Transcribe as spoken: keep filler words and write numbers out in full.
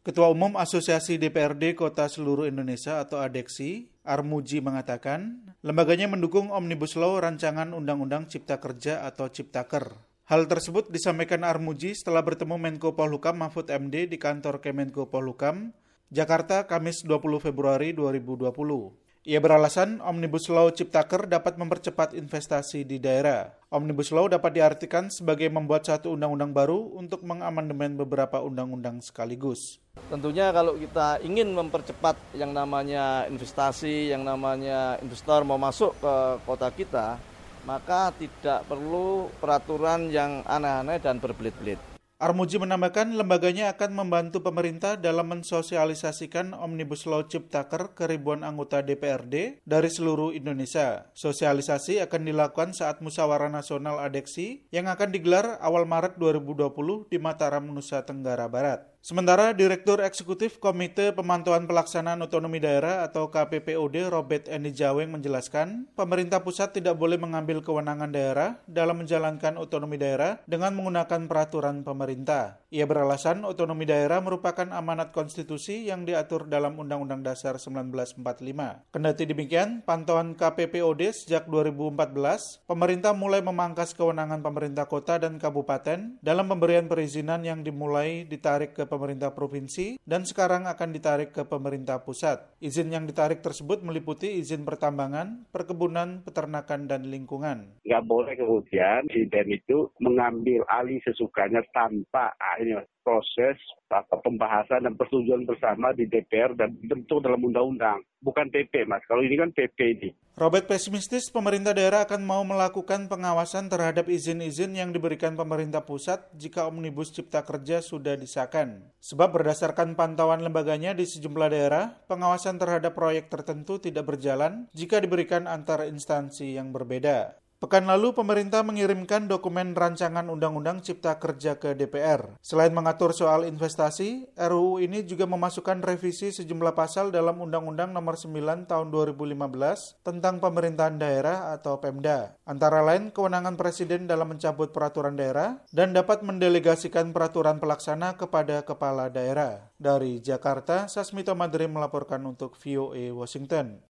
Ketua Umum Asosiasi D P R D Kota Seluruh Indonesia atau ADEKSI, Armuji mengatakan, lembaganya mendukung Omnibus Law Rancangan Undang-Undang Cipta Kerja atau Ciptaker. Hal tersebut disampaikan Armuji setelah bertemu Menko Polhukam Mahfud M D di kantor Kemenko Polhukam, Jakarta, Kamis dua puluh Februari dua ribu dua puluh. Ia beralasan Omnibus Law Ciptaker dapat mempercepat investasi di daerah. Omnibus Law dapat diartikan sebagai membuat satu undang-undang baru untuk mengamandemen beberapa undang-undang sekaligus. Tentunya kalau kita ingin mempercepat yang namanya investasi, yang namanya investor mau masuk ke kota kita, maka tidak perlu peraturan yang aneh-aneh dan berbelit-belit. Armuji menambahkan lembaganya akan membantu pemerintah dalam mensosialisasikan Omnibus Law Ciptaker ke ribuan anggota D P R D dari seluruh Indonesia. Sosialisasi akan dilakukan saat Musyawarah Nasional ADEKSI yang akan digelar awal Maret dua ribu dua puluh di Mataram, Nusa Tenggara Barat. Sementara Direktur Eksekutif Komite Pemantauan Pelaksanaan Otonomi Daerah atau K P P O D Robert Endi Jaweng menjelaskan, pemerintah pusat tidak boleh mengambil kewenangan daerah dalam menjalankan otonomi daerah dengan menggunakan peraturan pemerintah. Ia beralasan otonomi daerah merupakan amanat konstitusi yang diatur dalam Undang-Undang Dasar seribu sembilan ratus empat puluh lima. Kendati demikian, pantauan K P P O D sejak dua ribu empat belas, pemerintah mulai memangkas kewenangan pemerintah kota dan kabupaten dalam pemberian perizinan yang dimulai ditarik ke pemerintah provinsi dan sekarang akan ditarik ke pemerintah pusat. Izin yang ditarik tersebut meliputi izin pertambangan, perkebunan, peternakan, dan lingkungan. Nggak boleh kemudian Presiden itu mengambil alih sesukanya tanpa akhirnya proses atau pembahasan dan persetujuan bersama di D P R dan dibentuk dalam undang-undang. Bukan P P, Mas. Kalau ini kan P P ini. Robert pesimistis pemerintah daerah akan mau melakukan pengawasan terhadap izin-izin yang diberikan pemerintah pusat jika Omnibus Cipta Kerja sudah disahkan. Sebab berdasarkan pantauan lembaganya di sejumlah daerah, pengawasan terhadap proyek tertentu tidak berjalan jika diberikan antar instansi yang berbeda. Pekan lalu, pemerintah mengirimkan dokumen rancangan Undang-Undang Cipta Kerja ke D P R. Selain mengatur soal investasi, R U U ini juga memasukkan revisi sejumlah pasal dalam Undang-Undang Nomor sembilan Tahun dua ribu lima belas tentang pemerintahan daerah atau Pemda. Antara lain, kewenangan Presiden dalam mencabut peraturan daerah dan dapat mendelegasikan peraturan pelaksana kepada kepala daerah. Dari Jakarta, Sasmito Madrim melaporkan untuk V O A Washington.